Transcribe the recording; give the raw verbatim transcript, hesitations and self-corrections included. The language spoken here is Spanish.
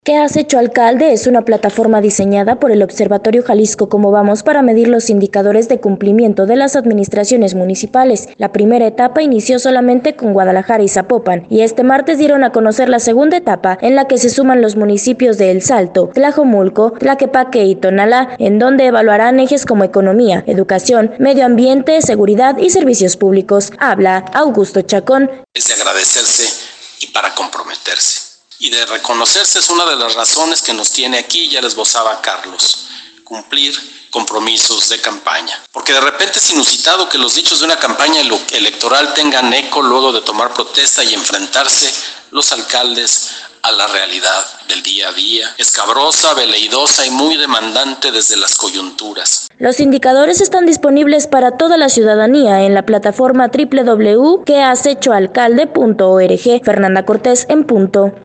¿Qué has hecho, alcalde? Es una plataforma diseñada por el Observatorio Jalisco Cómo Vamos para medir los indicadores de cumplimiento de las administraciones municipales. La primera etapa inició solamente con Guadalajara y Zapopan, y este martes dieron a conocer la segunda etapa, en la que se suman los municipios de El Salto, Tlajomulco, Tlaquepaque y Tonalá, en donde evaluarán ejes como economía, educación, medio ambiente, seguridad y servicios públicos. Habla Augusto Chacón. Es de agradecerse y para comprometerse. Y de reconocerse es una de las razones que nos tiene aquí, ya les esbozaba Carlos, cumplir compromisos de campaña. Porque de repente es inusitado que los dichos de una campaña electoral tengan eco luego de tomar protesta y enfrentarse los alcaldes a la realidad del día a día, escabrosa, veleidosa y muy demandante desde las coyunturas. Los indicadores están disponibles para toda la ciudadanía en la plataforma doble u doble u doble u punto que has hecho alcalde punto org. Fernanda Cortés en punto.